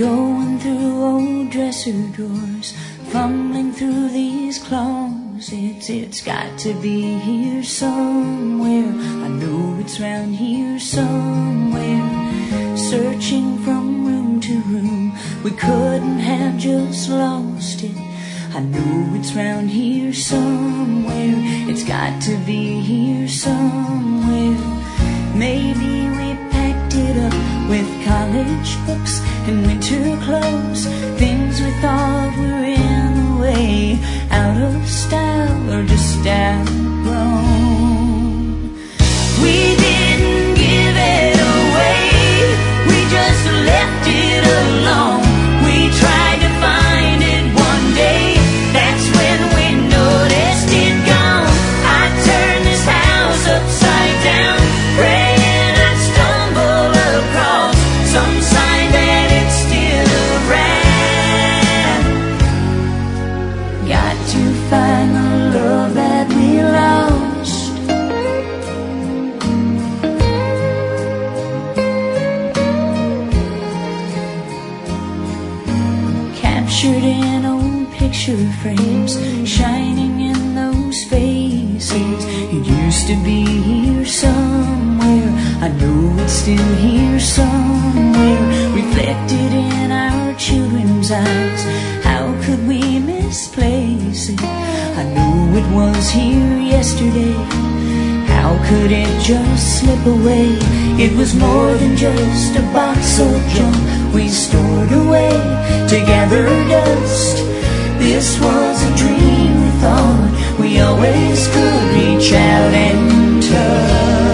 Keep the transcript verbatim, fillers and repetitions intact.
going through old dresser drawers, fumbling through these closets. It's got to be here somewhere. I know it's round here somewhere. Searching from room to room, we couldn't have just lost it. I know it's round here somewhere. It's got to be here somewhere. Maybe we packed it up with college books and winter clothes, things we thought were in the way, out of style or just outgrown. We didn't give it away, we just left it alone. We tried to find it one day, that's when we noticed it gone. I turned this house upside down, praying I'd stumble across some sign that it's still around. Got to find the love that we lost. Captured in old picture frames, shining in those faces. It used to be here somewhere, I know it's still here somewhere, reflected in our children's eyes. How could we misplace it? I know it was here yesterday. How could it just slip away? It was more than just a box of junk we stored away to gather dust. This was a dream we thought we always could reach out and touch.